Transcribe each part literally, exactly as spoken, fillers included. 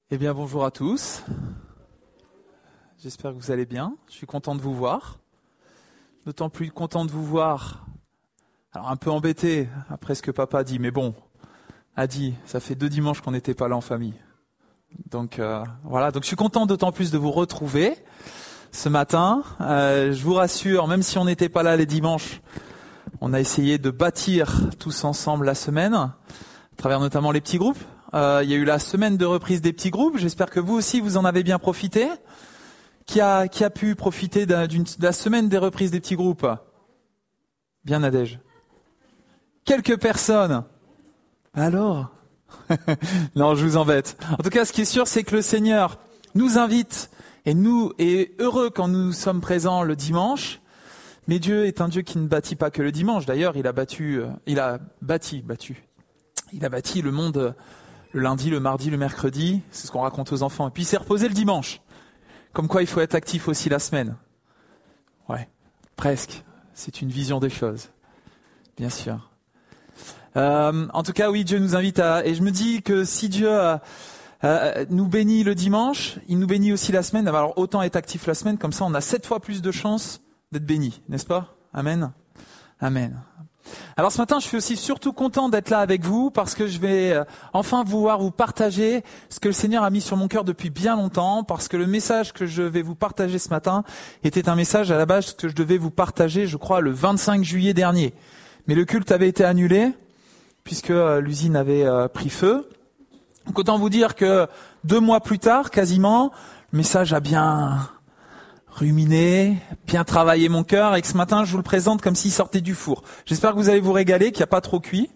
Eh bien, bonjour à tous. J'espère que vous allez bien. Je suis content de vous voir. D'autant plus content de vous voir. Alors, un peu embêté après ce que papa a dit, mais bon, a dit, ça fait deux dimanches qu'on n'était pas là en famille. Donc, euh, voilà. Donc, je suis content d'autant plus de vous retrouver ce matin. Euh, je vous rassure, même si on n'était pas là les dimanches, on a essayé de bâtir tous ensemble la semaine, à travers notamment les petits groupes. Euh, il y a eu la semaine de reprise des petits groupes. J'espère que vous aussi, vous en avez bien profité. Qui a, qui a pu profiter d'un, d'une, de la semaine des reprises des petits groupes? Bien, Nadège. Quelques personnes. Alors? Non, je vous embête. En tout cas, ce qui est sûr, c'est que le Seigneur nous invite et nous est heureux quand nous sommes présents le dimanche. Mais Dieu est un Dieu qui ne bâtit pas que le dimanche. D'ailleurs, il a battu, il a bâti, battu. Il a bâti le monde le lundi, le mardi, le mercredi. C'est ce qu'on raconte aux enfants. Et puis il s'est reposé le dimanche. Comme quoi il faut être actif aussi la semaine. Ouais, presque. C'est une vision des choses. Bien sûr. Euh, en tout cas, oui, Dieu nous invite à... Et je me dis que si Dieu euh, euh, nous bénit le dimanche, il nous bénit aussi la semaine. Alors autant être actif la semaine, comme ça on a sept fois plus de chances d'être béni, n'est-ce pas? Amen. Amen. Alors ce matin, je suis aussi surtout content d'être là avec vous parce que je vais euh, enfin pouvoir vous partager ce que le Seigneur a mis sur mon cœur depuis bien longtemps, parce que le message que je vais vous partager ce matin était un message à la base que je devais vous partager, je crois, le vingt-cinq juillet dernier. Mais le culte avait été annulé puisque euh, l'usine avait euh, pris feu. Donc autant vous dire que deux mois plus tard, quasiment, le message a bien ruminé, bien travaillé mon cœur, et que ce matin, je vous le présente comme s'il sortait du four. J'espère que vous allez vous régaler, qu'il n'y a pas trop cuit.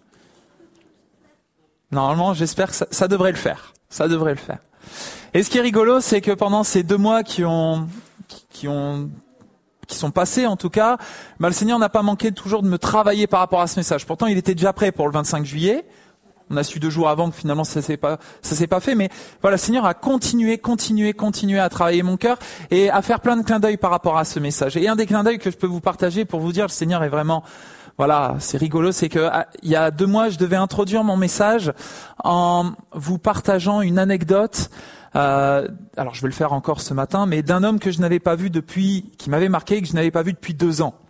Normalement, j'espère que ça, ça devrait le faire. Ça devrait le faire. Et ce qui est rigolo, c'est que pendant ces deux mois qui ont, qui, qui ont, qui sont passés, en tout cas, bah, le Seigneur n'a pas manqué toujours de me travailler par rapport à ce message. Pourtant, il était déjà prêt pour le vingt-cinq juillet. On a su deux jours avant que finalement ça s'est pas, ça s'est pas fait, mais voilà, le Seigneur a continué, continué, continué à travailler mon cœur et à faire plein de clins d'œil par rapport à ce message. Et un des clins d'œil que je peux vous partager pour vous dire, le Seigneur est vraiment, voilà, c'est rigolo, c'est que il y a deux mois, je devais introduire mon message en vous partageant une anecdote. Euh, alors je vais le faire encore ce matin, mais d'un homme que je n'avais pas vu depuis, qui m'avait marqué et que je n'avais pas vu depuis deux ans.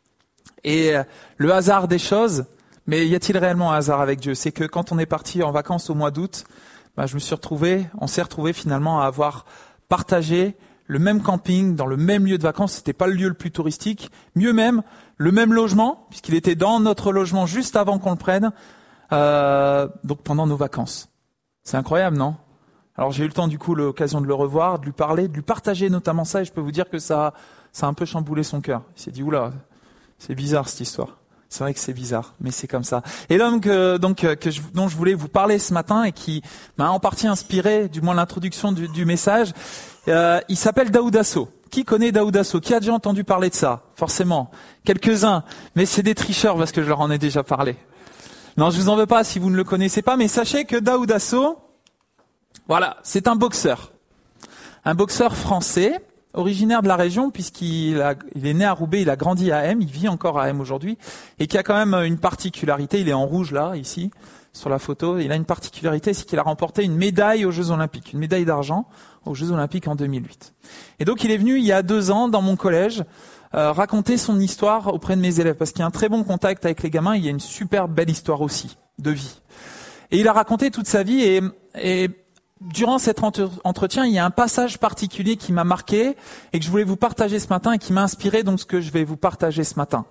Et euh, le hasard des choses. Mais y a-t-il réellement un hasard avec Dieu? C'est que quand on est parti en vacances au mois d'août, bah, je me suis retrouvé, on s'est retrouvé finalement à avoir partagé le même camping dans le même lieu de vacances. C'était pas le lieu le plus touristique, mieux même le même logement, puisqu'il était dans notre logement juste avant qu'on le prenne, euh, donc pendant nos vacances. C'est incroyable, non? Alors j'ai eu le temps du coup l'occasion de le revoir, de lui parler, de lui partager notamment ça, et je peux vous dire que ça, ça a un peu chamboulé son cœur. Il s'est dit oula, c'est bizarre cette histoire. C'est vrai que c'est bizarre, mais c'est comme ça. Et l'homme que, donc, que je, dont je voulais vous parler ce matin et qui m'a en partie inspiré, du moins l'introduction du, du message, euh, il s'appelle Daoud Asso. Qui connaît Daoud Asso? Qui a déjà entendu parler de ça? Forcément. Quelques-uns. Mais c'est des tricheurs parce que je leur en ai déjà parlé. Non, je vous en veux pas si vous ne le connaissez pas, mais sachez que Daoud Asso, voilà, c'est un boxeur. Un boxeur français, originaire de la région, puisqu'il a, il est né à Roubaix, il a grandi à M, il vit encore à M aujourd'hui, et qui a quand même une particularité, il est en rouge là, ici, sur la photo, il a une particularité, c'est qu'il a remporté une médaille aux Jeux Olympiques, une médaille d'argent aux Jeux Olympiques en deux mille huit. Et donc il est venu il y a deux ans dans mon collège, euh, raconter son histoire auprès de mes élèves, parce qu'il y a un très bon contact avec les gamins, il y a une super belle histoire aussi, de vie. Et il a raconté toute sa vie, et, et durant cet entretien, il y a un passage particulier qui m'a marqué et que je voulais vous partager ce matin et qui m'a inspiré donc ce que je vais vous partager ce matin.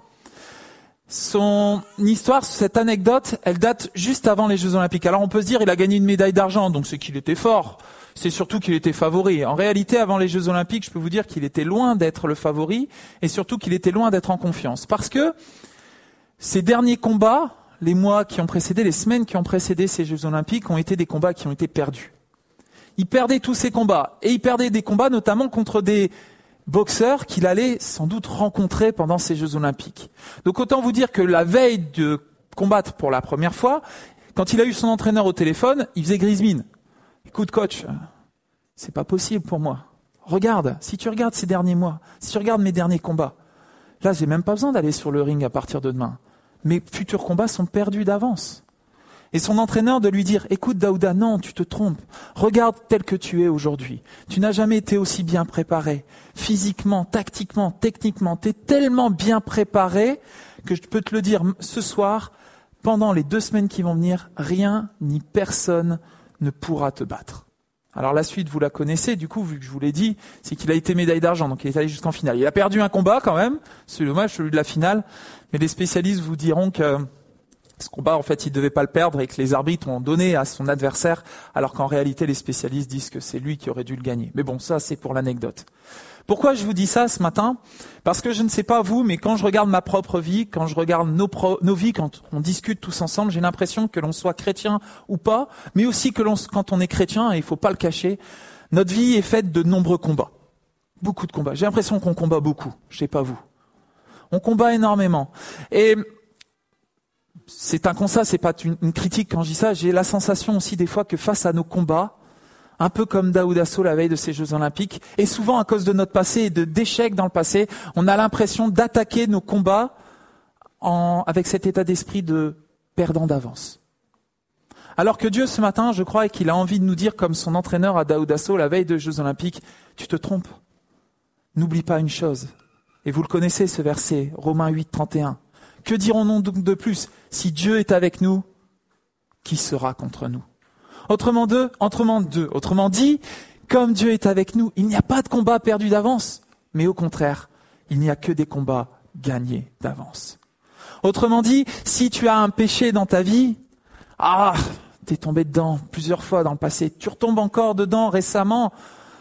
Son histoire, cette anecdote, elle date juste avant les Jeux Olympiques. Alors on peut se dire, il a gagné une médaille d'argent, donc c'est qu'il était fort. C'est surtout qu'il était favori. En réalité, avant les Jeux Olympiques, je peux vous dire qu'il était loin d'être le favori et surtout qu'il était loin d'être en confiance. Parce que ces derniers combats, les mois qui ont précédé, les semaines qui ont précédé ces Jeux Olympiques ont été des combats qui ont été perdus. Il perdait tous ses combats. Et il perdait des combats notamment contre des boxeurs qu'il allait sans doute rencontrer pendant ces Jeux Olympiques. Donc autant vous dire que la veille de combattre pour la première fois, quand il a eu son entraîneur au téléphone, il faisait grise mine. Écoute coach, c'est pas possible pour moi. Regarde, si tu regardes ces derniers mois, si tu regardes mes derniers combats, là j'ai même pas besoin d'aller sur le ring à partir de demain. Mes futurs combats sont perdus d'avance. Et son entraîneur de lui dire, écoute Daouda, non, tu te trompes. Regarde tel que tu es aujourd'hui. Tu n'as jamais été aussi bien préparé. Physiquement, tactiquement, techniquement, tu es tellement bien préparé que je peux te le dire ce soir, pendant les deux semaines qui vont venir, rien ni personne ne pourra te battre. Alors la suite, vous la connaissez, du coup, vu que je vous l'ai dit, c'est qu'il a été médaille d'argent, donc il est allé jusqu'en finale. Il a perdu un combat quand même, c'est dommage, celui de la finale, mais les spécialistes vous diront que ce combat, en fait, il ne devait pas le perdre et que les arbitres ont donné à son adversaire, alors qu'en réalité, les spécialistes disent que c'est lui qui aurait dû le gagner. Mais bon, ça, c'est pour l'anecdote. Pourquoi je vous dis ça ce matin ? Parce que je ne sais pas vous, mais quand je regarde ma propre vie, quand je regarde nos, pro- nos vies, quand on discute tous ensemble, j'ai l'impression que l'on soit chrétien ou pas, mais aussi que l'on, quand on est chrétien, et il faut pas le cacher, notre vie est faite de nombreux combats. Beaucoup de combats. J'ai l'impression qu'on combat beaucoup. Je sais pas vous. On combat énormément. Et c'est un constat, c'est pas une, une critique quand je dis ça. J'ai la sensation aussi des fois que face à nos combats, un peu comme Daouda Sow la veille de ces Jeux Olympiques, et souvent à cause de notre passé et de d'échecs dans le passé, on a l'impression d'attaquer nos combats en, avec cet état d'esprit de perdant d'avance. Alors que Dieu ce matin, je crois, et qu'il a envie de nous dire, comme son entraîneur à Daouda Sow la veille des Jeux Olympiques, tu te trompes. N'oublie pas une chose. Et vous le connaissez ce verset, Romains huit, trente et un. Que dirons-nous donc de plus ? Si Dieu est avec nous, qui sera contre nous ? Autrement dit, autrement dit, autrement dit, comme Dieu est avec nous, il n'y a pas de combat perdu d'avance, mais au contraire, il n'y a que des combats gagnés d'avance. Autrement dit, si tu as un péché dans ta vie, ah, t'es tombé dedans plusieurs fois dans le passé, tu retombes encore dedans récemment,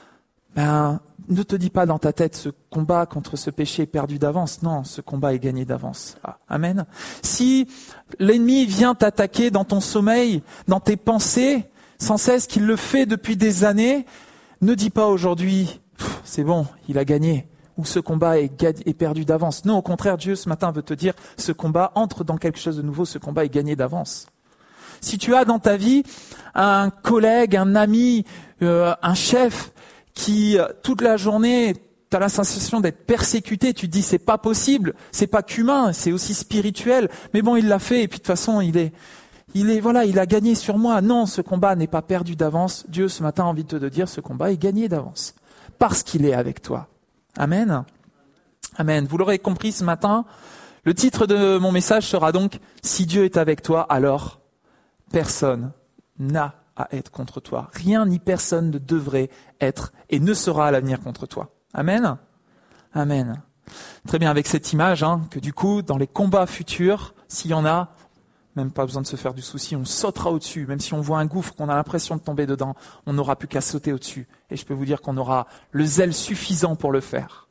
ben, ne te dis pas dans ta tête ce combat contre ce péché est perdu d'avance. Non, ce combat est gagné d'avance. Ah, amen. Si l'ennemi vient t'attaquer dans ton sommeil, dans tes pensées, sans cesse qu'il le fait depuis des années, ne dis pas aujourd'hui, c'est bon, il a gagné, ou ce combat est, ga- est perdu d'avance. Non, au contraire, Dieu ce matin veut te dire, ce combat entre dans quelque chose de nouveau, ce combat est gagné d'avance. Si tu as dans ta vie un collègue, un ami, euh, un chef, qui, toute la journée, tu as la sensation d'être persécuté, tu te dis, c'est pas possible, c'est pas qu'humain, c'est aussi spirituel, mais bon, il l'a fait, et puis de toute façon, il est, il est, voilà, il a gagné sur moi. Non, ce combat n'est pas perdu d'avance. Dieu, ce matin, a envie de te dire, ce combat est gagné d'avance. Parce qu'il est avec toi. Amen. Amen. Vous l'aurez compris ce matin, le titre de mon message sera donc, si Dieu est avec toi, alors personne n'a à être contre toi. Rien ni personne ne devrait être et ne sera à l'avenir contre toi. Amen. Amen. Très bien, avec cette image, hein, que du coup, dans les combats futurs, s'il y en a, même pas besoin de se faire du souci, on sautera au-dessus. Même si on voit un gouffre, qu'on a l'impression de tomber dedans, on n'aura plus qu'à sauter au-dessus. Et je peux vous dire qu'on aura le zèle suffisant pour le faire.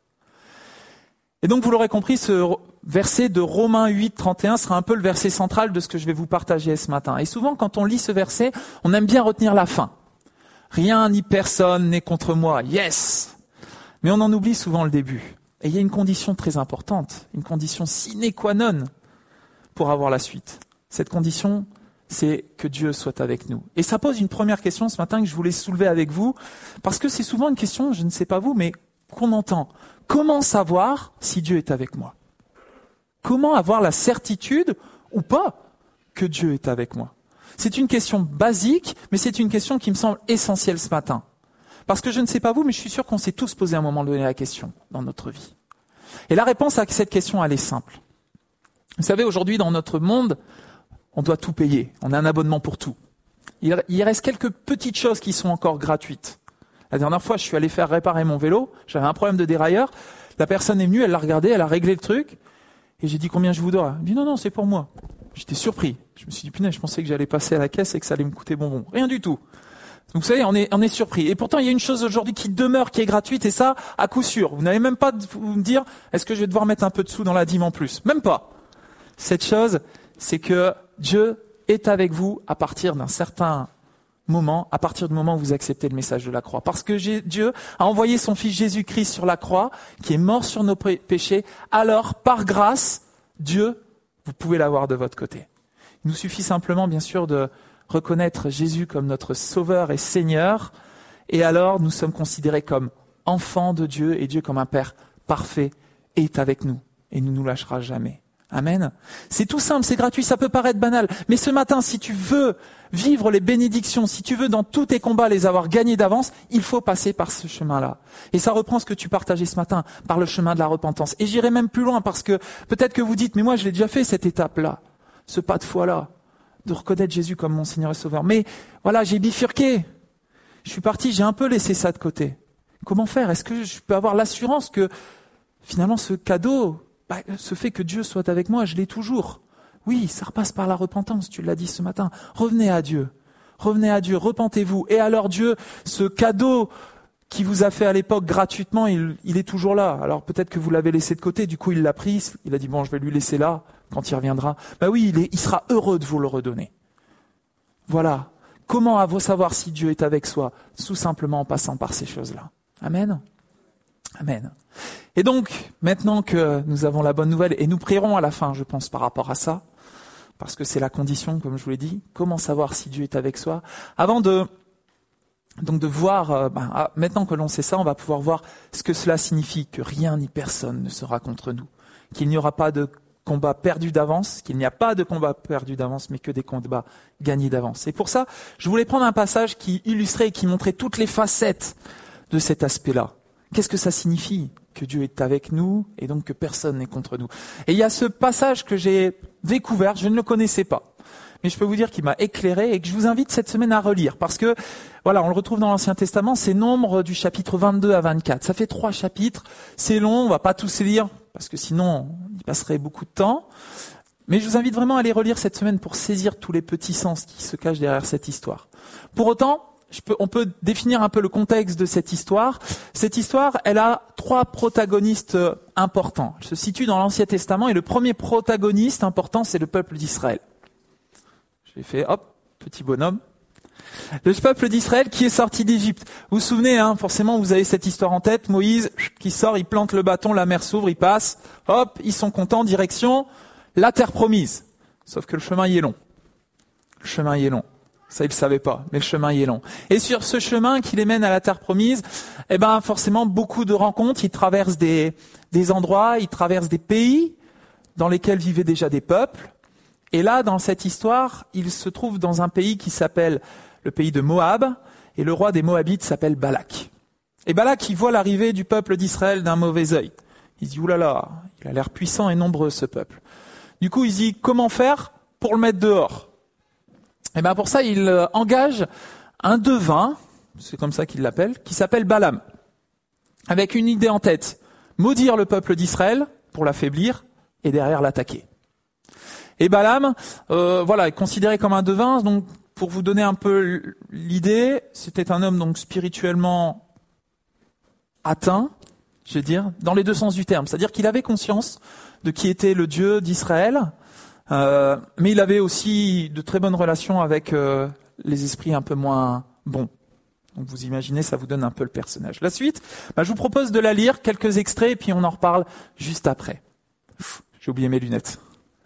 Et donc, vous l'aurez compris, ce verset de Romains huit, trente et un sera un peu le verset central de ce que je vais vous partager ce matin. Et souvent, quand on lit ce verset, on aime bien retenir la fin. Rien ni personne n'est contre moi. Yes! Mais on en oublie souvent le début. Et il y a une condition très importante, une condition sine qua non pour avoir la suite. Cette condition, c'est que Dieu soit avec nous. Et ça pose une première question ce matin que je voulais soulever avec vous, parce que c'est souvent une question, je ne sais pas vous, mais qu'on entend. Comment savoir si Dieu est avec moi ? Comment avoir la certitude ou pas que Dieu est avec moi ? C'est une question basique, mais c'est une question qui me semble essentielle ce matin. Parce que je ne sais pas vous, mais je suis sûr qu'on s'est tous posé à un moment donné la question dans notre vie. Et la réponse à cette question, elle est simple. Vous savez, aujourd'hui, dans notre monde, on doit tout payer. On a un abonnement pour tout. Il, il reste quelques petites choses qui sont encore gratuites. La dernière fois, je suis allé faire réparer mon vélo. J'avais un problème de dérailleur. La personne est venue, elle l'a regardé, elle a réglé le truc. Et j'ai dit, combien je vous dois ? Elle dit, non, non, c'est pour moi. J'étais surpris. Je me suis dit, punaise, je pensais que j'allais passer à la caisse et que ça allait me coûter bonbon. Rien du tout. Donc vous savez, on est, on est surpris. Et pourtant, il y a une chose aujourd'hui qui demeure, qui est gratuite, et ça, à coup sûr. Vous n'avez même pas de vous me dire, est-ce que je vais devoir mettre un peu de sous dans la dîme en plus ? Même pas. Cette chose, c'est que Dieu est avec vous à partir d'un certain moment, à partir du moment où vous acceptez le message de la croix. Parce que Dieu a envoyé son Fils Jésus-Christ sur la croix, qui est mort sur nos péchés, alors, par grâce, Dieu, vous pouvez l'avoir de votre côté. Il nous suffit simplement, bien sûr, de reconnaître Jésus comme notre Sauveur et Seigneur, et alors nous sommes considérés comme enfants de Dieu, et Dieu comme un Père parfait est avec nous, et ne nous lâchera jamais. Amen. C'est tout simple, c'est gratuit, ça peut paraître banal. Mais ce matin, si tu veux vivre les bénédictions, si tu veux dans tous tes combats les avoir gagnés d'avance, il faut passer par ce chemin-là. Et ça reprend ce que tu partageais ce matin, par le chemin de la repentance. Et j'irai même plus loin parce que peut-être que vous dites, mais moi je l'ai déjà fait cette étape-là, ce pas de foi-là, de reconnaître Jésus comme mon Seigneur et Sauveur. Mais voilà, j'ai bifurqué. Je suis parti, j'ai un peu laissé ça de côté. Comment faire? Est-ce que je peux avoir l'assurance que finalement ce cadeau, bah, ce fait que Dieu soit avec moi, je l'ai toujours? Oui, ça repasse par la repentance, tu l'as dit ce matin. Revenez à Dieu, revenez à Dieu, repentez-vous. Et alors Dieu, ce cadeau qui vous a fait à l'époque gratuitement, il, il est toujours là. Alors peut-être que vous l'avez laissé de côté, du coup il l'a pris, il a dit bon, je vais lui laisser là quand il reviendra. Bah oui, il, est, il sera heureux de vous le redonner. Voilà. Comment savoir si Dieu est avec soi? Tout simplement en passant par ces choses-là. Amen. Amen. Et donc, maintenant que nous avons la bonne nouvelle, et nous prierons à la fin, je pense, par rapport à ça, parce que c'est la condition, comme je vous l'ai dit, comment savoir si Dieu est avec soi? Avant de, donc de voir, euh, ben, ah, maintenant que l'on sait ça, on va pouvoir voir ce que cela signifie, que rien ni personne ne sera contre nous, qu'il n'y aura pas de combat perdu d'avance, qu'il n'y a pas de combat perdu d'avance, mais que des combats gagnés d'avance. Et pour ça, je voulais prendre un passage qui illustrait et qui montrait toutes les facettes de cet aspect-là. Qu'est-ce que ça signifie? Que Dieu est avec nous et donc que personne n'est contre nous. Et il y a ce passage que j'ai découvert, je ne le connaissais pas, mais je peux vous dire qu'il m'a éclairé et que je vous invite cette semaine à relire parce que, voilà, on le retrouve dans l'Ancien Testament, c'est Nombres du chapitre vingt-deux à vingt-quatre. Ça fait trois chapitres, c'est long, on va pas tous les lire parce que sinon on y passerait beaucoup de temps. Mais je vous invite vraiment à les relire cette semaine pour saisir tous les petits sens qui se cachent derrière cette histoire. Pour autant, Je peux, on peut définir un peu le contexte de cette histoire. Cette histoire, elle a trois protagonistes importants. Elle se situe dans l'Ancien Testament et le premier protagoniste important, c'est le peuple d'Israël. J'ai fait, hop, petit bonhomme. Le peuple d'Israël qui est sorti d'Égypte. Vous vous souvenez, hein, forcément, vous avez cette histoire en tête. Moïse qui sort, il plante le bâton, la mer s'ouvre, il passe. Hop, ils sont contents, direction la terre promise. Sauf que le chemin y est long. Le chemin y est long. Ça, ils le savaient pas, mais le chemin y est long. Et sur ce chemin qui les mène à la terre promise, eh ben, forcément, beaucoup de rencontres. Ils traversent des, des endroits, ils traversent des pays dans lesquels vivaient déjà des peuples. Et là, dans cette histoire, ils se trouvent dans un pays qui s'appelle le pays de Moab, et le roi des Moabites s'appelle Balak. Et Balak, il voit l'arrivée du peuple d'Israël d'un mauvais œil. Il se dit, oulala, il a l'air puissant et nombreux, ce peuple. Du coup, il se dit, comment faire pour le mettre dehors? Et bien pour ça, il engage un devin, c'est comme ça qu'il l'appelle, qui s'appelle Balaam, avec une idée en tête, maudire le peuple d'Israël pour l'affaiblir et derrière l'attaquer. Et Balaam, euh, voilà, est considéré comme un devin. Donc, pour vous donner un peu l'idée, c'était un homme donc spirituellement atteint, je vais dire, dans les deux sens du terme. C'est-à-dire qu'il avait conscience de qui était le Dieu d'Israël. Euh, mais il avait aussi de très bonnes relations avec euh, les esprits un peu moins bons. Donc vous imaginez, ça vous donne un peu le personnage. La suite, bah, je vous propose de la lire, quelques extraits, et puis on en reparle juste après. Pff, j'ai oublié mes lunettes.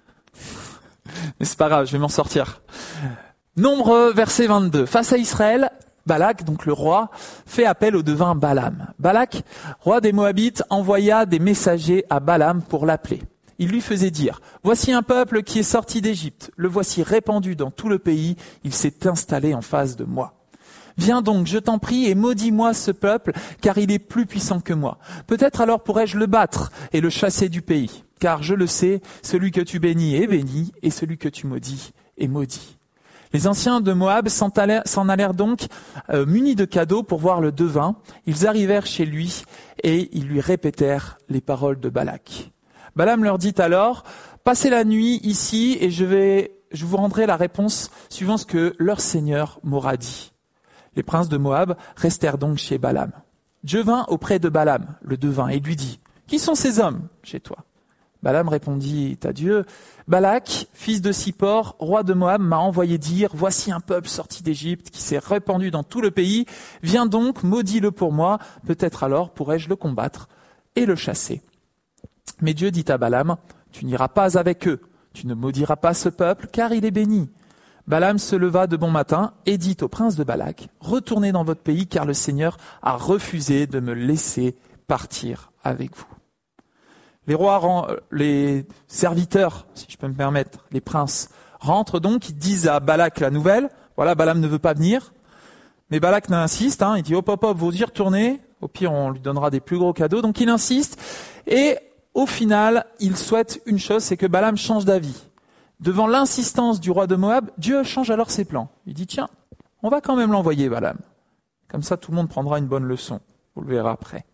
Mais c'est pas grave, je vais m'en sortir. Nombre, verset vingt-deux. Face à Israël, Balak, donc le roi, fait appel au devin Balaam. Balak, roi des Moabites, envoya des messagers à Balaam pour l'appeler. Il lui faisait dire, « Voici un peuple qui est sorti d'Égypte. Le voici répandu dans tout le pays. Il s'est installé en face de moi. Viens donc, je t'en prie, et maudis-moi ce peuple, car il est plus puissant que moi. Peut-être alors pourrais-je le battre et le chasser du pays. Car je le sais, celui que tu bénis est béni, et celui que tu maudis est maudit. » Les anciens de Moab s'en allèrent, s'en allèrent donc euh, munis de cadeaux pour voir le devin. Ils arrivèrent chez lui, et ils lui répétèrent les paroles de Balak. Balaam leur dit alors, « Passez la nuit ici et je vais, je vous rendrai la réponse suivant ce que leur Seigneur m'aura dit. » Les princes de Moab restèrent donc chez Balaam. Dieu vint auprès de Balaam, le devin, et lui dit, « Qui sont ces hommes chez toi ?» Balaam répondit à Dieu, « Balak, fils de Sippor, roi de Moab, m'a envoyé dire, « Voici un peuple sorti d'Égypte qui s'est répandu dans tout le pays. Viens donc, maudis-le pour moi, peut-être alors pourrais-je le combattre et le chasser. » Mais Dieu dit à Balaam, « Tu n'iras pas avec eux, tu ne maudiras pas ce peuple, car il est béni. » Balaam se leva de bon matin et dit au prince de Balak, « Retournez dans votre pays, car le Seigneur a refusé de me laisser partir avec vous. » Les rois, les serviteurs, si je peux me permettre, les princes, rentrent donc, ils disent à Balak la nouvelle. Voilà, Balaam ne veut pas venir. Mais Balak insiste, hein, il dit hop hop hop, vous y retournez. Au pire, on lui donnera des plus gros cadeaux. Donc il insiste. Et au final, il souhaite une chose, c'est que Balaam change d'avis. Devant l'insistance du roi de Moab, Dieu change alors ses plans. Il dit tiens, on va quand même l'envoyer Balaam. Comme ça, tout le monde prendra une bonne leçon. Vous le verrez après.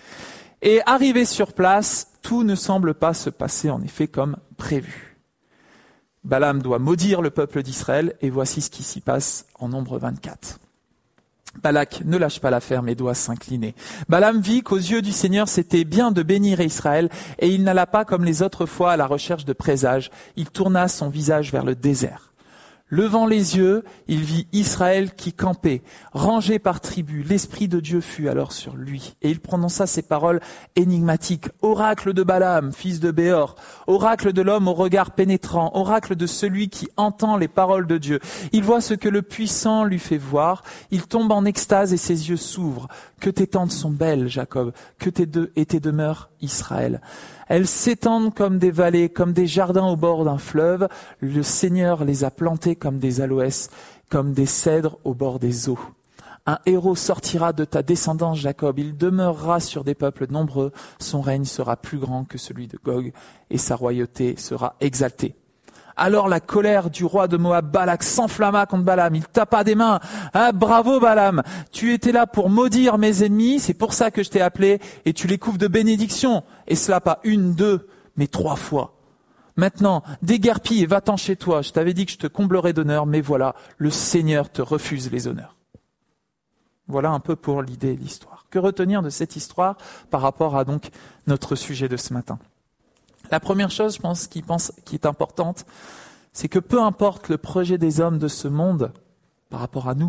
Et arrivé sur place, tout ne semble pas se passer en effet comme prévu. Balaam doit maudire le peuple d'Israël et voici ce qui s'y passe en Nombre vingt-quatre. Balak ne lâche pas l'affaire mais doit s'incliner. Balaam vit qu'aux yeux du Seigneur c'était bien de bénir Israël et il n'alla pas comme les autres fois à la recherche de présages. Il tourna son visage vers le désert. Levant les yeux, il vit Israël qui campait, rangé par tribu. L'Esprit de Dieu fut alors sur lui. Et il prononça ces paroles énigmatiques. Oracle de Balaam, fils de Béor. Oracle de l'homme au regard pénétrant. Oracle de celui qui entend les paroles de Dieu. Il voit ce que le puissant lui fait voir. Il tombe en extase et ses yeux s'ouvrent. Que tes tentes sont belles, Jacob. Que tes deux et tes demeures, Israël. Elles s'étendent comme des vallées, comme des jardins au bord d'un fleuve. Le Seigneur les a plantées comme des aloès, comme des cèdres au bord des eaux. Un héros sortira de ta descendance, Jacob. Il demeurera sur des peuples nombreux. Son règne sera plus grand que celui de Gog et sa royauté sera exaltée. Alors la colère du roi de Moab, Balak, s'enflamma contre Balaam. Il tapa des mains. Ah, bravo Balaam, tu étais là pour maudire mes ennemis, c'est pour ça que je t'ai appelé, et tu les couvres de bénédictions. Et cela pas une, deux, mais trois fois. Maintenant, déguerpis et va-t'en chez toi. Je t'avais dit que je te comblerais d'honneur, mais voilà, le Seigneur te refuse les honneurs. Voilà un peu pour l'idée et l'histoire. Que retenir de cette histoire par rapport à donc notre sujet de ce matin ? La première chose, je pense, qui, pense, qui est importante, c'est que peu importe le projet des hommes de ce monde par rapport à nous,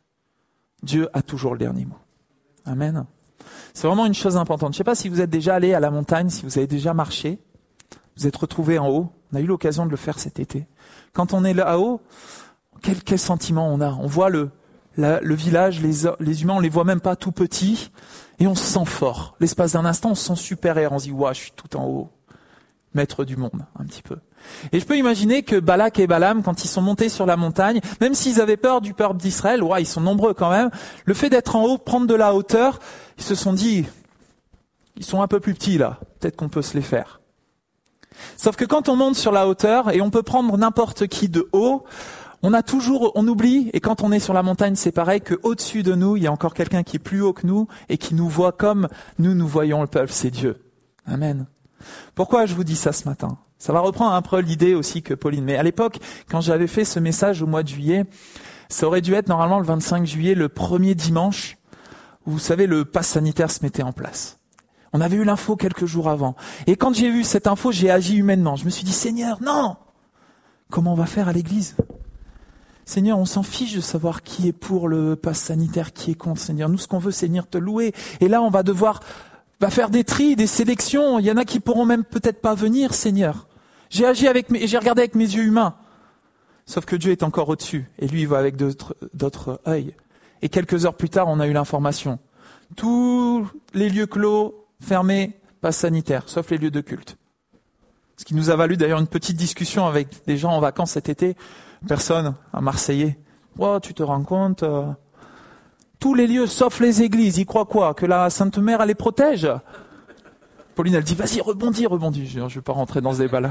Dieu a toujours le dernier mot. Amen. C'est vraiment une chose importante. Je ne sais pas si vous êtes déjà allé à la montagne, si vous avez déjà marché, vous êtes retrouvé en haut. On a eu l'occasion de le faire cet été. Quand on est là-haut, quel, quel sentiment on a ? On voit le, la, le village, les, les humains, on les voit même pas tout petits, et on se sent fort. L'espace d'un instant, on se sent supérieur. On se dit, ouah, je suis tout en haut. Maître du monde, un petit peu. Et je peux imaginer que Balak et Balaam, quand ils sont montés sur la montagne, même s'ils avaient peur du peuple d'Israël, ouais, ils sont nombreux quand même, le fait d'être en haut, prendre de la hauteur, ils se sont dit, ils sont un peu plus petits là, peut-être qu'on peut se les faire. Sauf que quand on monte sur la hauteur, et on peut prendre n'importe qui de haut, on a toujours, on oublie, et quand on est sur la montagne, c'est pareil, que au-dessus de nous, il y a encore quelqu'un qui est plus haut que nous, et qui nous voit comme nous, nous voyons le peuple, c'est Dieu. Amen. Pourquoi je vous dis ça ce matin ? Ça va reprendre un peu l'idée aussi que Pauline. Mais à l'époque, quand j'avais fait ce message au mois de juillet, ça aurait dû être normalement le vingt-cinq juillet, le premier dimanche, où vous savez, le pass sanitaire se mettait en place. On avait eu l'info quelques jours avant. Et quand j'ai vu cette info, j'ai agi humainement. Je me suis dit, Seigneur, non ! Comment on va faire à l'église ? Seigneur, on s'en fiche de savoir qui est pour le pass sanitaire, qui est contre. Seigneur, nous, ce qu'on veut, c'est venir te louer. Et là, on va devoir... va faire des tris, des sélections. Il y en a qui pourront même peut-être pas venir, Seigneur. J'ai agi avec mes, j'ai regardé avec mes yeux humains. Sauf que Dieu est encore au-dessus. Et lui, il voit avec d'autres, d'autres œils. Et quelques heures plus tard, on a eu l'information. Tous les lieux clos, fermés, passe sanitaire, sauf les lieux de culte. Ce qui nous a valu d'ailleurs une petite discussion avec des gens en vacances cet été. Personne, un Marseillais. Oh, tu te rends compte, euh... tous les lieux, sauf les églises, ils croient quoi ? Que la Sainte Mère, elle les protège ? Pauline, elle dit, vas-y, rebondis, rebondis. Je ne vais pas rentrer dans ce débat-là.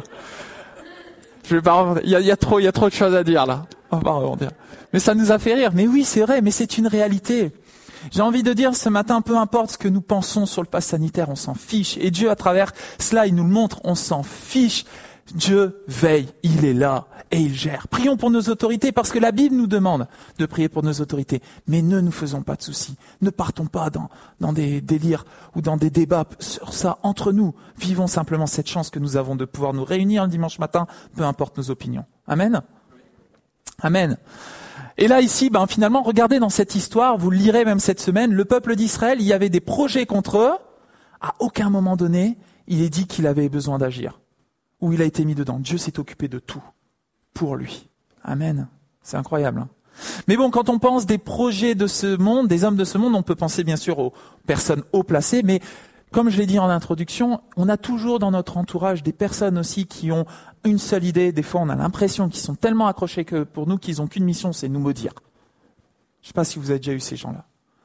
Je vais pas, il y a, il y a trop, il y a trop de choses à dire, là. On va pas rebondir. Mais ça nous a fait rire. Mais oui, c'est vrai, mais c'est une réalité. J'ai envie de dire ce matin, peu importe ce que nous pensons sur le pass sanitaire, on s'en fiche. Et Dieu, à travers cela, il nous le montre, on s'en fiche. Dieu veille, il est là et il gère. Prions pour nos autorités parce que la Bible nous demande de prier pour nos autorités. Mais ne nous faisons pas de soucis. Ne partons pas dans, dans des délires ou dans des débats sur ça entre nous. Vivons simplement cette chance que nous avons de pouvoir nous réunir le dimanche matin, peu importe nos opinions. Amen. Amen. Et là, ici, ben, finalement, regardez dans cette histoire, vous le lirez même cette semaine, le peuple d'Israël, il y avait des projets contre eux. À aucun moment donné, il est dit qu'il avait besoin d'agir. Où il a été mis dedans. Dieu s'est occupé de tout pour lui. Amen. C'est incroyable. Hein. Mais bon, quand on pense des projets de ce monde, des hommes de ce monde, on peut penser bien sûr aux personnes haut placées, mais comme je l'ai dit en introduction, on a toujours dans notre entourage des personnes aussi qui ont une seule idée. Des fois, on a l'impression qu'ils sont tellement accrochés que pour nous, qu'ils n'ont qu'une mission, c'est nous maudire. Je ne sais pas si vous avez déjà eu ces gens-là.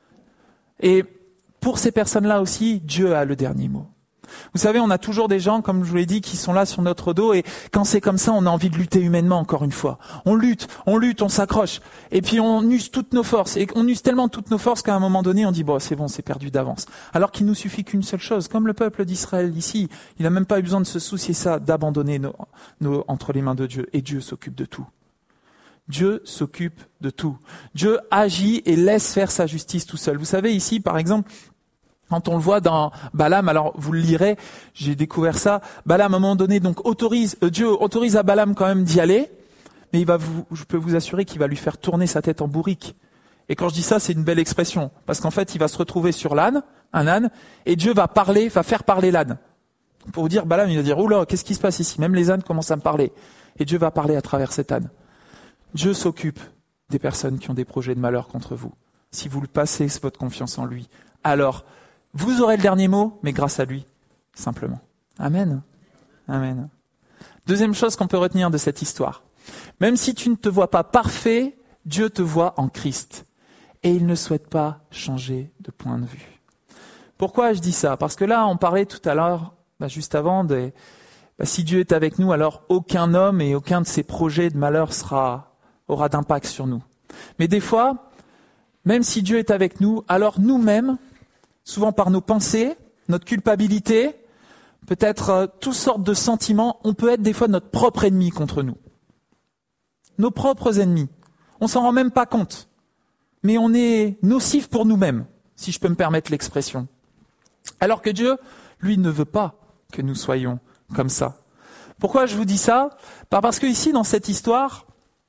Et pour ces personnes-là aussi, Dieu a le dernier mot. Vous savez, on a toujours des gens, comme je vous l'ai dit, qui sont là sur notre dos et quand c'est comme ça, on a envie de lutter humainement encore une fois. On lutte, on lutte, on s'accroche et puis on use toutes nos forces et on use tellement toutes nos forces qu'à un moment donné, on dit bon, c'est bon, c'est perdu d'avance. Alors qu'il nous suffit qu'une seule chose, comme le peuple d'Israël ici, il n'a même pas eu besoin de se soucier ça, d'abandonner nos, nos, entre les mains de Dieu et Dieu s'occupe de tout. Dieu s'occupe de tout. Dieu agit et laisse faire sa justice tout seul. Vous savez ici, par exemple, quand on le voit dans Balaam, alors vous le lirez, j'ai découvert ça. Balaam, à un moment donné, donc autorise, euh, Dieu autorise à Balaam quand même d'y aller, mais il va vous, je peux vous assurer qu'il va lui faire tourner sa tête en bourrique. Et quand je dis ça, c'est une belle expression, parce qu'en fait, il va se retrouver sur l'âne, un âne, et Dieu va parler, va faire parler l'âne. Pour vous dire, Balaam, il va dire, oula, qu'est-ce qui se passe ici? Même les ânes commencent à me parler. Et Dieu va parler à travers cet âne. Dieu s'occupe des personnes qui ont des projets de malheur contre vous. Si vous le passez votre confiance en lui, alors vous aurez le dernier mot, mais grâce à lui, simplement. Amen. Amen. Deuxième chose qu'on peut retenir de cette histoire. Même si tu ne te vois pas parfait, Dieu te voit en Christ. Et il ne souhaite pas changer de point de vue. Pourquoi je dis ça? Parce que là, on parlait tout à l'heure, bah juste avant, de, bah si Dieu est avec nous, alors aucun homme et aucun de ses projets de malheur sera, aura d'impact sur nous. Mais des fois, même si Dieu est avec nous, alors nous-mêmes, souvent par nos pensées, notre culpabilité, peut-être euh, toutes sortes de sentiments, on peut être des fois notre propre ennemi contre nous. Nos propres ennemis. On s'en rend même pas compte. Mais on est nocif pour nous-mêmes, si je peux me permettre l'expression. Alors que Dieu, lui, ne veut pas que nous soyons comme ça. Pourquoi je vous dis ça? Parce que ici, dans cette histoire,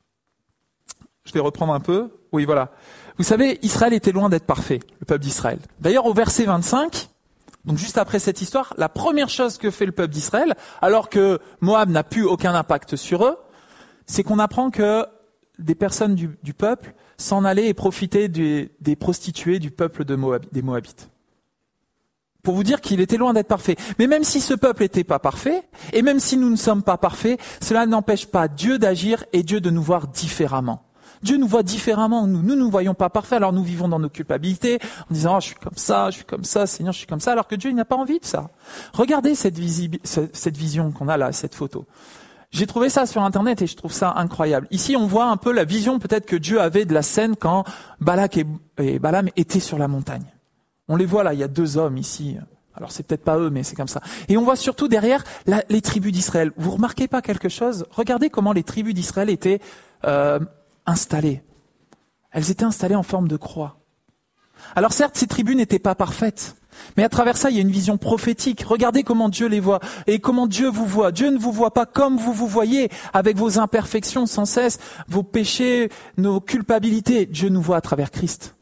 je vais reprendre un peu. Oui, voilà. Vous savez, Israël était loin d'être parfait, le peuple d'Israël. D'ailleurs, au verset vingt-cinq, donc juste après cette histoire, la première chose que fait le peuple d'Israël, alors que Moab n'a plus aucun impact sur eux, c'est qu'on apprend que des personnes du, du peuple s'en allaient et profitaient des, des prostituées du peuple de Moab, des Moabites. Pour vous dire qu'il était loin d'être parfait. Mais même si ce peuple n'était pas parfait, et même si nous ne sommes pas parfaits, cela n'empêche pas Dieu d'agir et Dieu de nous voir différemment. Dieu nous voit différemment. Nous, nous ne nous voyons pas parfaits, alors nous vivons dans nos culpabilités, en disant, oh, je suis comme ça, je suis comme ça, Seigneur, je suis comme ça, alors que Dieu, il n'a pas envie de ça. Regardez cette, visibi- cette vision qu'on a là, cette photo. J'ai trouvé ça sur Internet et je trouve ça incroyable. Ici, on voit un peu la vision peut-être que Dieu avait de la scène quand Balak et, et Balaam étaient sur la montagne. On les voit là, il y a deux hommes ici. Alors c'est peut-être pas eux, mais c'est comme ça. Et on voit surtout derrière la, les tribus d'Israël. Vous remarquez pas quelque chose? Regardez comment les tribus d'Israël étaient euh, installées. Elles étaient installées en forme de croix. Alors certes, ces tribus n'étaient pas parfaites, mais à travers ça, il y a une vision prophétique. Regardez comment Dieu les voit et comment Dieu vous voit. Dieu ne vous voit pas comme vous vous voyez, avec vos imperfections sans cesse, vos péchés, nos culpabilités. Dieu nous voit à travers Christ.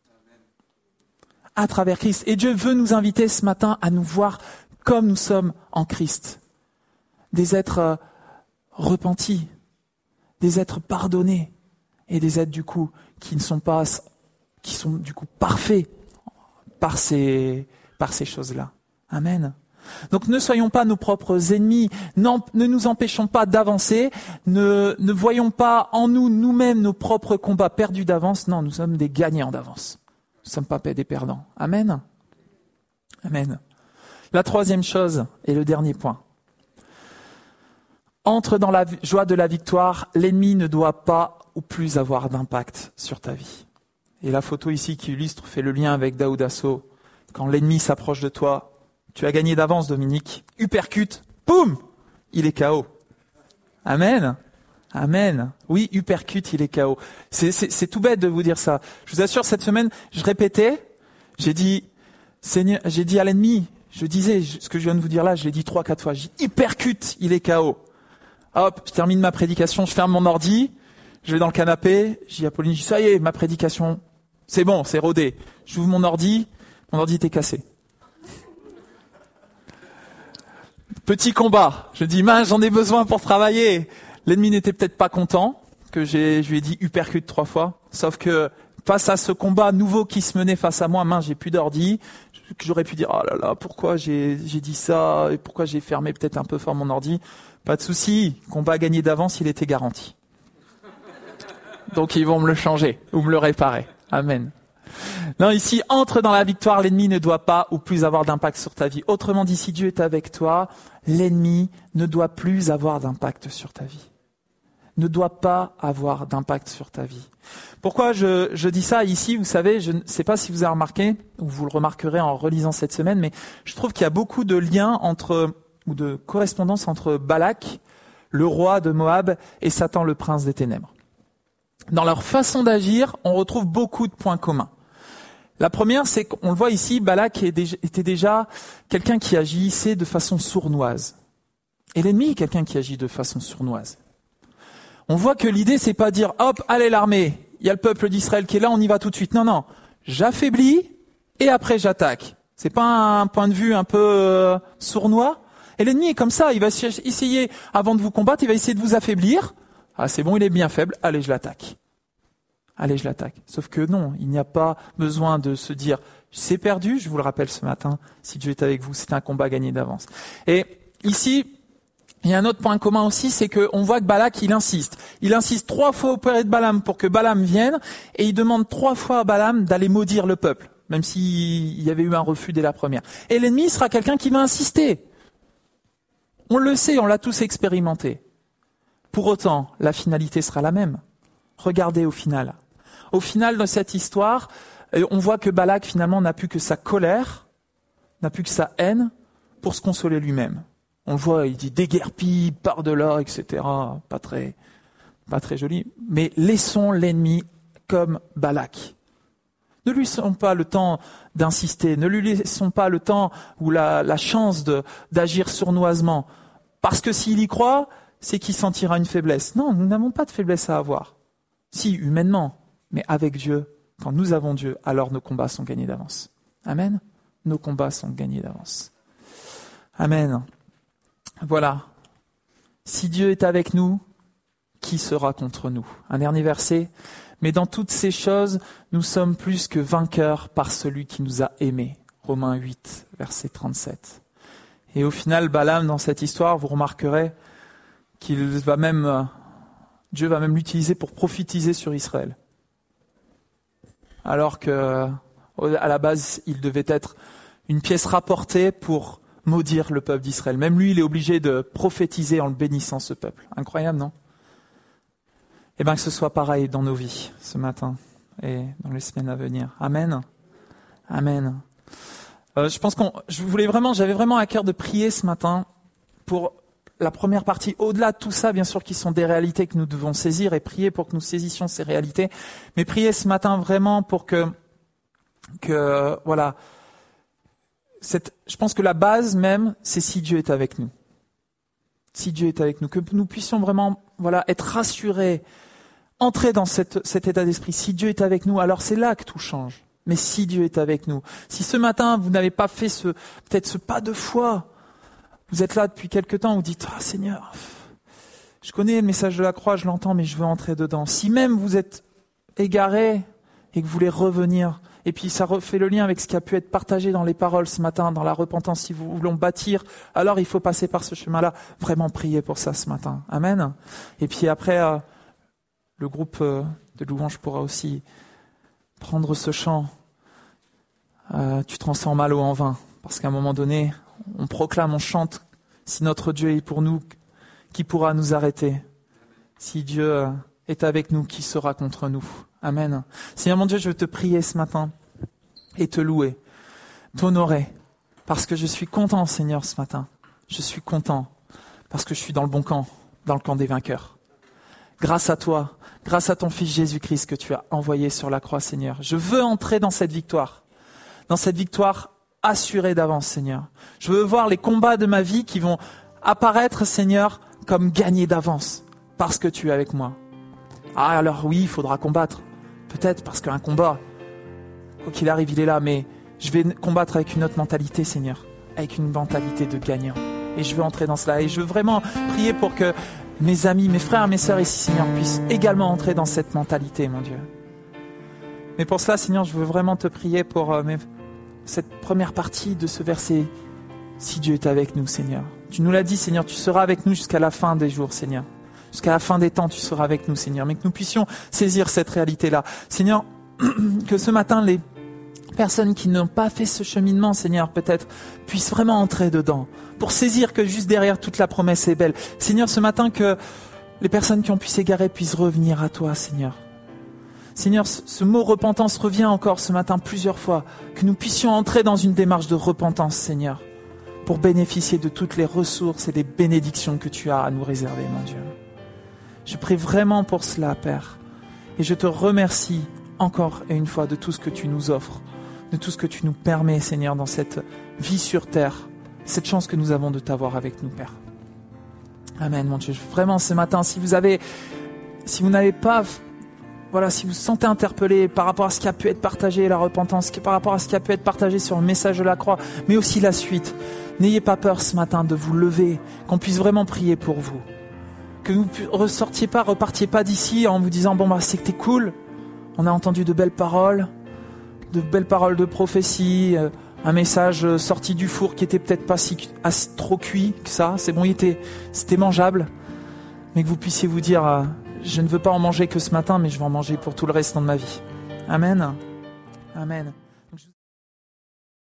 À travers Christ. Et Dieu veut nous inviter ce matin à nous voir comme nous sommes en Christ. Des êtres euh, repentis, des êtres pardonnés et des êtres du coup qui ne sont pas, qui sont du coup parfaits par ces, par ces choses-là. Amen. Donc ne soyons pas nos propres ennemis, non, ne nous empêchons pas d'avancer, ne, ne voyons pas en nous nous-mêmes nos propres combats perdus d'avance. Non, nous sommes des gagnants d'avance. Nous ne sommes pas des perdants. Amen. Amen. La troisième chose et le dernier point. Entre dans la joie de la victoire, l'ennemi ne doit pas ou plus avoir d'impact sur ta vie. Et la photo ici qui illustre fait le lien avec Daoud Asso. Quand l'ennemi s'approche de toi, tu as gagné d'avance, Dominique. Uppercut, boum, il est K O. Amen. Amen. Oui, uppercut, il est K O. C'est, c'est, c'est tout bête de vous dire ça. Je vous assure, cette semaine, je répétais, j'ai dit, Seigneur, j'ai dit à l'ennemi, je disais, ce que je viens de vous dire là, je l'ai dit trois, quatre fois. J'ai dit, uppercut, il est K O. Hop, je termine ma prédication, je ferme mon ordi, je vais dans le canapé, je dis à Pauline, je dis, ça y est, ma prédication, c'est bon, c'est rodé. J'ouvre mon ordi, mon ordi était cassé. Petit combat. Je dis, mince, j'en ai besoin pour travailler. L'ennemi n'était peut-être pas content que j'ai, je lui ai dit uppercut trois fois. Sauf que face à ce combat nouveau qui se menait face à moi, mince, j'ai plus d'ordi, que j'aurais pu dire, oh là là, pourquoi j'ai, j'ai dit ça, et pourquoi j'ai fermé peut-être un peu fort mon ordi. Pas de souci, combat gagné d'avance, il était garanti. Donc ils vont me le changer, ou me le réparer. Amen. Non, ici, entre dans la victoire, l'ennemi ne doit pas ou plus avoir d'impact sur ta vie. Autrement dit, si Dieu est avec toi, l'ennemi ne doit plus avoir d'impact sur ta vie. Ne doit pas avoir d'impact sur ta vie. Pourquoi je, je dis ça ici? Vous savez, je ne sais pas si vous avez remarqué, ou vous le remarquerez en relisant cette semaine, mais je trouve qu'il y a beaucoup de liens entre, ou de correspondance entre Balak, le roi de Moab, et Satan, le prince des ténèbres. Dans leur façon d'agir, on retrouve beaucoup de points communs. La première, c'est qu'on le voit ici, Balak était déjà quelqu'un qui agissait de façon sournoise. Et l'ennemi est quelqu'un qui agit de façon sournoise. On voit que l'idée, c'est pas dire, hop, allez l'armée, il y a le peuple d'Israël qui est là, on y va tout de suite. Non, non, j'affaiblis et après j'attaque. C'est pas un point de vue un peu euh, sournois. Et l'ennemi est comme ça, il va essayer, avant de vous combattre, il va essayer de vous affaiblir. Ah, c'est bon, il est bien faible, allez, je l'attaque. Allez, je l'attaque. Sauf que non, il n'y a pas besoin de se dire, c'est perdu, je vous le rappelle ce matin, si Dieu est avec vous, c'est un combat gagné d'avance. Et ici, il y a un autre point commun aussi, c'est qu'on voit que Balak, il insiste. Il insiste trois fois auprès de Balaam pour que Balaam vienne, et il demande trois fois à Balaam d'aller maudire le peuple, même s'il y avait eu un refus dès la première. Et l'ennemi sera quelqu'un qui va insister. On le sait, on l'a tous expérimenté. Pour autant, la finalité sera la même. Regardez au final. Au final de cette histoire, on voit que Balak finalement n'a plus que sa colère, n'a plus que sa haine pour se consoler lui-même. On le voit, il dit déguerpis, par-delà, et cetera. Pas très, pas très joli. Mais laissons l'ennemi comme Balak. Ne lui laissons pas le temps d'insister, ne lui laissons pas le temps ou la, la chance de, d'agir sournoisement. Parce que s'il y croit, c'est qu'il sentira une faiblesse. Non, nous n'avons pas de faiblesse à avoir. Si, humainement, mais avec Dieu, quand nous avons Dieu, alors nos combats sont gagnés d'avance. Amen. Nos combats sont gagnés d'avance. Amen. Voilà. Si Dieu est avec nous, qui sera contre nous? Un dernier verset. Mais dans toutes ces choses, nous sommes plus que vainqueurs par celui qui nous a aimés. Romains huit, verset trente-sept. Et au final, Balaam, dans cette histoire, vous remarquerez qu'il va même... Dieu va même l'utiliser pour prophétiser sur Israël. Alors que, à la base, il devait être une pièce rapportée pour maudire le peuple d'Israël. Même lui, il est obligé de prophétiser en le bénissant, ce peuple. Incroyable, non? Eh bien, que ce soit pareil dans nos vies, ce matin, et dans les semaines à venir. Amen. Amen. Euh, je pense qu'on, je voulais vraiment, j'avais vraiment à cœur de prier ce matin pour la première partie, au-delà de tout ça, bien sûr, qui sont des réalités que nous devons saisir et prier pour que nous saisissions ces réalités, mais prier ce matin vraiment pour que, que voilà, cette, je pense que la base même, c'est si Dieu est avec nous. Si Dieu est avec nous, que nous puissions vraiment, voilà, être rassurés, entrer dans cette, cet état d'esprit. Si Dieu est avec nous, alors c'est là que tout change. Mais si Dieu est avec nous, si ce matin vous n'avez pas fait ce, peut-être ce pas de foi, vous êtes là depuis quelque temps, vous dites « Ah Seigneur, je connais le message de la croix, je l'entends, mais je veux entrer dedans. » Si même vous êtes égaré et que vous voulez revenir, et puis ça refait le lien avec ce qui a pu être partagé dans les paroles ce matin, dans la repentance, si vous voulez bâtir, alors il faut passer par ce chemin-là. Vraiment prier pour ça ce matin. Amen. Et puis après, euh, le groupe euh, de louanges pourra aussi prendre ce chant. Euh, tu transformes mal en vin, parce qu'à un moment donné, on proclame, on chante, si notre Dieu est pour nous, qui pourra nous arrêter? Si Dieu est avec nous, qui sera contre nous? Amen. Seigneur mon Dieu, je veux te prier ce matin et te louer, t'honorer, parce que je suis content, Seigneur, ce matin. Je suis content, parce que je suis dans le bon camp, dans le camp des vainqueurs. Grâce à toi, grâce à ton Fils Jésus-Christ que tu as envoyé sur la croix, Seigneur. Je veux entrer dans cette victoire, dans cette victoire assuré d'avance, Seigneur. Je veux voir les combats de ma vie qui vont apparaître, Seigneur, comme gagnés d'avance, parce que tu es avec moi. Ah, alors oui, il faudra combattre. Peut-être parce qu'un combat, quoi qu'il arrive, il est là, mais je vais combattre avec une autre mentalité, Seigneur, avec une mentalité de gagnant. Et je veux entrer dans cela. Et je veux vraiment prier pour que mes amis, mes frères, mes sœurs ici, Seigneur, puissent également entrer dans cette mentalité, mon Dieu. Mais pour cela, Seigneur, je veux vraiment te prier pour euh, mes- cette première partie de ce verset. Si Dieu est avec nous, Seigneur. Tu nous l'as dit, Seigneur, tu seras avec nous jusqu'à la fin des jours, Seigneur. Jusqu'à la fin des temps, tu seras avec nous, Seigneur. Mais que nous puissions saisir cette réalité-là. Seigneur, que ce matin, les personnes qui n'ont pas fait ce cheminement, Seigneur, peut-être, puissent vraiment entrer dedans. Pour saisir que juste derrière, toute la promesse est belle. Seigneur, ce matin, que les personnes qui ont pu s'égarer puissent revenir à toi, Seigneur. Seigneur, ce mot repentance revient encore ce matin plusieurs fois. Que nous puissions entrer dans une démarche de repentance, Seigneur, pour bénéficier de toutes les ressources et les bénédictions que tu as à nous réserver, mon Dieu. Je prie vraiment pour cela, Père. Et je te remercie encore et une fois de tout ce que tu nous offres, de tout ce que tu nous permets, Seigneur, dans cette vie sur terre, cette chance que nous avons de t'avoir avec nous, Père. Amen, mon Dieu. Vraiment, ce matin, si vous avez, si vous n'avez pas, voilà, si vous vous sentez interpellé par rapport à ce qui a pu être partagé, la repentance, par rapport à ce qui a pu être partagé sur le message de la croix, mais aussi la suite, n'ayez pas peur ce matin de vous lever, qu'on puisse vraiment prier pour vous. Que vous ne ressortiez pas, repartiez pas d'ici en vous disant, bon, bah, c'est que t'es cool, on a entendu de belles paroles, de belles paroles de prophétie, euh, un message sorti du four qui était peut-être pas si, assez, trop cuit que ça, c'est bon, il était, c'était mangeable, mais que vous puissiez vous dire, euh, je ne veux pas en manger que ce matin, mais je vais en manger pour tout le restant de ma vie. Amen. Amen.